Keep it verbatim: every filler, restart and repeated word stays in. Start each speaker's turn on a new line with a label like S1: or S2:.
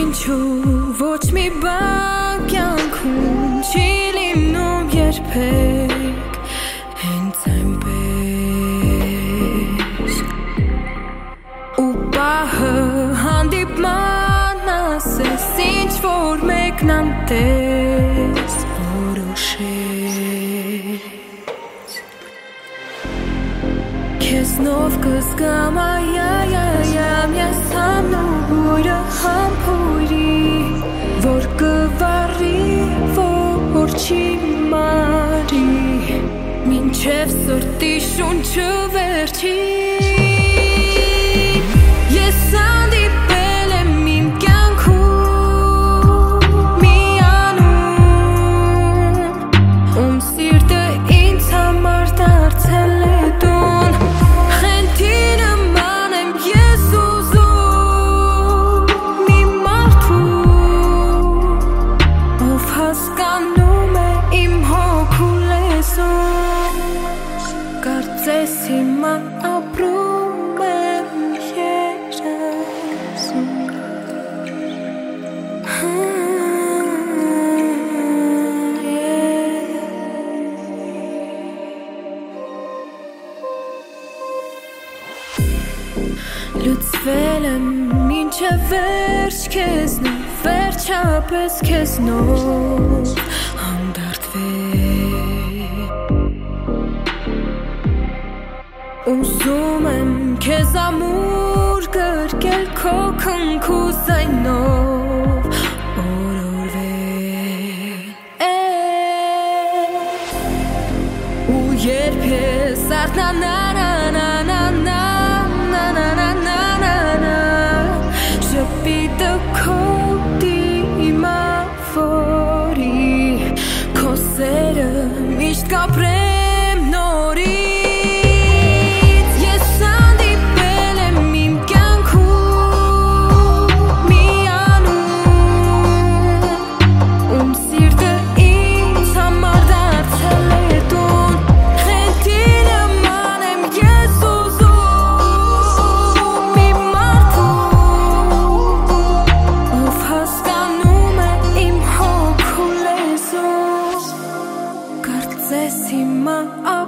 S1: ինչու ոչ մի բան կյանքում չի լինում երբեք հենց այնպես ու պահը հանդիպման ասես ինչ որ մեկն անտես որոշեց քեզնով կզգամ այ-այ-այ-այ ես համնույրը համբույրի որ կվարի որ չի մարի մինչև սրտի շունչը վերջի ես հանդիպել եմ իմ կյանքում մի անուն ում սիրտը ինձ համար դարձել է տուն խենթի նման եմ ես ուզում մի մարդու ով հասկանում է իմ հոգու լեզուն կարծես հիմա ապրում եմ երազում լուծվել եմ մինչև վերջ քեզնով վերջապես քեզնով հանդարտվել ուզում եմ քեզ ամուր գրկել քո քնքու ձայնով օրորվել ու երբ ես արթնանա ժպիտը քո դիմավորի քո սերը միշտ կապրեմ նորից ես հանդիպել եմ իմ կյանքում մի անուն ում սիրտը ինձ համար դարձել է տուն խենթի նման եմ ես ուզում մի մարդու ով հասկանում է իմ հոգու լեզուն կարծես հիմա